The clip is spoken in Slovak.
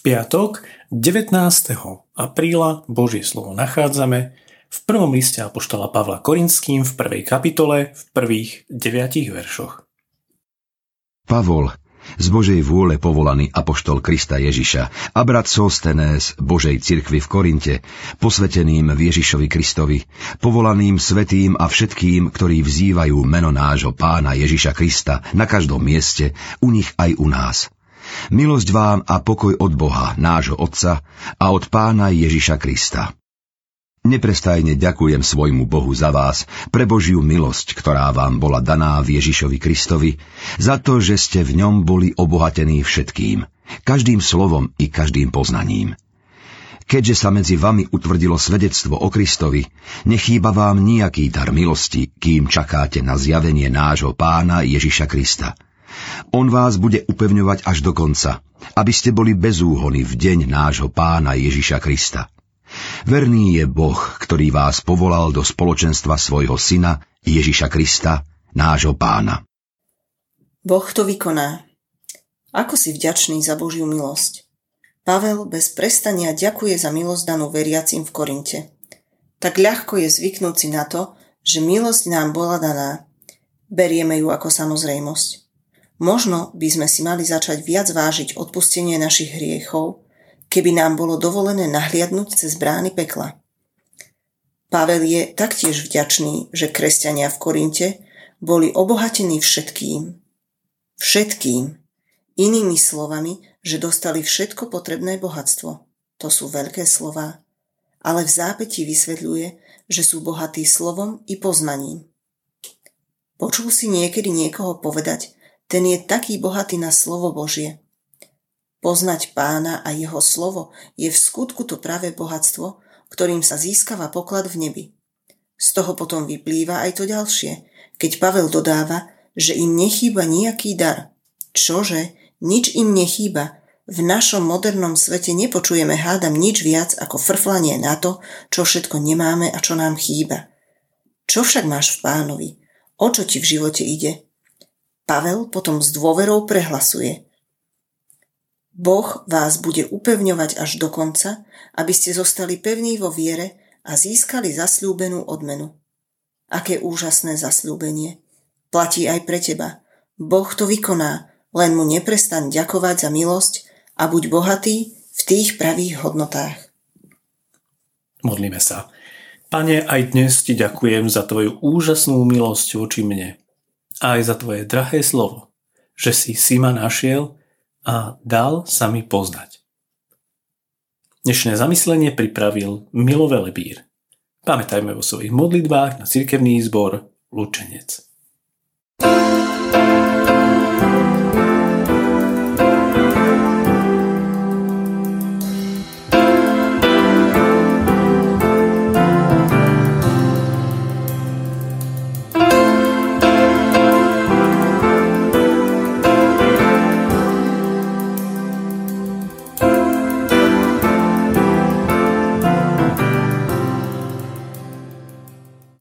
piatok 19. apríla Božie slovo nachádzame v prvom liste apoštola Pavla Korinským v 1. kapitole v prvých 9 veršoch. Pavol, z Božej vôle povolaný apoštol Krista Ježiša a brat Sóstenes Božej cirkvi v Korinte, posveteným v Ježišovi Kristovi, povolaným svätým a všetkým, ktorí vzývajú meno nášho Pána Ježiša Krista na každom mieste, u nich aj u nás. Milosť vám a pokoj od Boha, nášho Otca a od Pána Ježiša Krista. Neprestajne ďakujem svojmu Bohu za vás, pre Božiu milosť, ktorá vám bola daná v Ježišovi Kristovi, za to, že ste v ňom boli obohatení všetkým, každým slovom i každým poznaním. Keďže sa medzi vami utvrdilo svedectvo o Kristovi, nechýba vám nijaký dar milosti, kým čakáte na zjavenie nášho Pána Ježiša Krista. On vás bude upevňovať až do konca, aby ste boli bez úhony v deň nášho Pána Ježiša Krista. Verný je Boh, ktorý vás povolal do spoločenstva svojho Syna Ježiša Krista, nášho Pána. Boh to vykoná. Ako si vďačný za Božiu milosť. Pavel bez prestania ďakuje za milosť danú veriacim v Korinte. Tak ľahko je zvyknúť si na to, že milosť nám bola daná. Berieme ju ako samozrejmosť. Možno by sme si mali začať viac vážiť odpustenie našich hriechov, keby nám bolo dovolené nahliadnúť cez brány pekla. Pavel je taktiež vďačný, že kresťania v Korinte boli obohatení všetkým. Všetkým. Inými slovami, že dostali všetko potrebné bohatstvo. To sú veľké slová, ale v zápätí vysvetľuje, že sú bohatí slovom i poznaním. Počul si niekedy niekoho povedať, ten je taký bohatý na slovo Božie. Poznať Pána a jeho slovo je v skutku to práve bohatstvo, ktorým sa získava poklad v nebi. Z toho potom vyplýva aj to ďalšie, keď Pavel dodáva, že im nechýba nejaký dar. Čože? Nič im nechýba. V našom modernom svete nepočujeme, hádam, nič viac ako frflanie na to, čo všetko nemáme a čo nám chýba. Čo však máš v Pánovi? O čo ti v živote ide? Pavel potom s dôverou prehlasuje: Boh vás bude upevňovať až do konca, aby ste zostali pevní vo viere a získali zasľúbenú odmenu. Aké úžasné zasľúbenie. Platí aj pre teba. Boh to vykoná, len mu neprestaň ďakovať za milosť a buď bohatý v tých pravých hodnotách. Modlíme sa. Pane, aj dnes ti ďakujem za tvoju úžasnú milosť voči mne. A aj za tvoje drahé slovo, že si ma našiel a dal sa mi poznať. Dnešné zamyslenie pripravil Milo Velebír. Pamätajme vo svojich modlitbách na cirkevný zbor Lučenec.